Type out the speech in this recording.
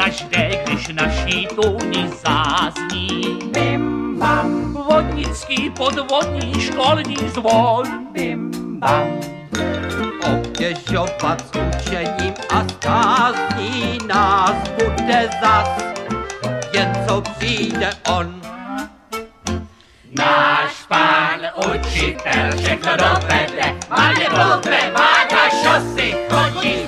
pokaždé, když naší tůni zázní. Bim bam, Vodnický, podvodní, školní zvon. bim bam. Obtěžovat s učením a skázní nás bude zas, jen co přijde on. Náš pán učitel všechno dovede, má je dobré, má na šose.